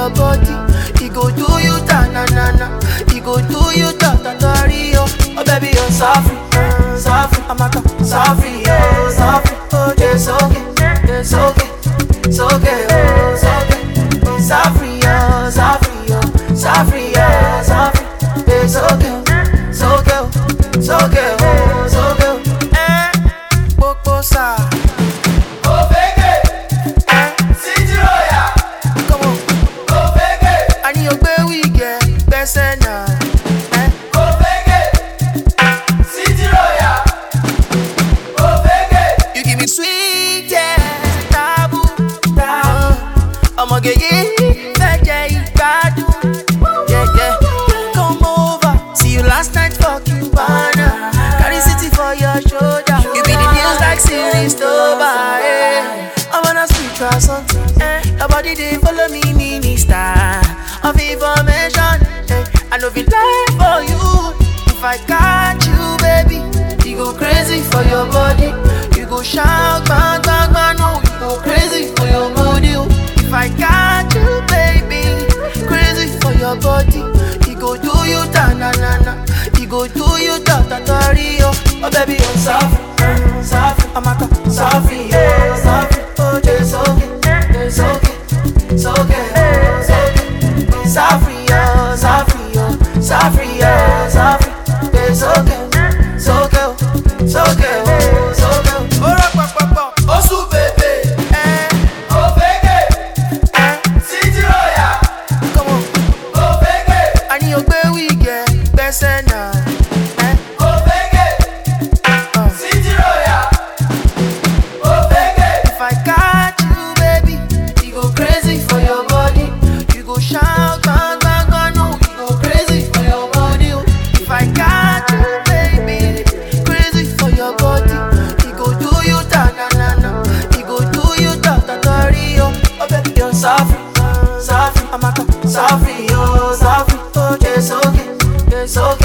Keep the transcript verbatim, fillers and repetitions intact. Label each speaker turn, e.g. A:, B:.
A: your body. He go do you ta na na na. He go do you ta ta ta rio. Oh baby, you're sorry, sorry. I'm a sorry, oh sorry. Oh it's okay, it's okay, it's okay, oh it's okay. Sorry, oh sorry, oh sorry, oh sorry. It's okay, it's okay, it's okay, oh it's okay. Eh, popo sa. You give me sweet, yeah, taboo, taboo. I'ma get you, yeah, yeah. Come over, see you last night, fuck you, banana. Carry city for your shoulder. You be the news like series over, eh. I wanna spiritual something, eh. Your body they follow me, minister of information, eh. I know we lie for you. If I catch you, baby, you go crazy for your body. You go shout, bang, bang, bang, no, you go crazy for your body. If I catch you, baby, crazy for your body. He go do you ta na na na. He go do you ta ta ta rio. Oh baby, I'm sorry, I'm sorry. I'm a sorry, yeah, sorry. Oh it's okay, it's okay, it's okay, it's okay. Sorry, oh sorry, oh sorry, oh sorry. It's okay, it's okay, it's okay, oh it's okay. Oh rock, rock, rock, rock. Oh su baby, eh. Oh baby, eh. City Royal, come on. Oh baby, I need your baby, yeah, best now, eh. Oh baby, uh. City Royal, oh baby. If I catch you, baby, you go crazy for your body. You go shout, bang, bang, bang, no, you go crazy for your body. If I catch you, baby, crazy for your body. He go do you ta na na na. He go do you ta ta ta rio. Oh baby, you're sorry, sorry. I'm a sorry, oh sorry. Oh it's okay, it's okay.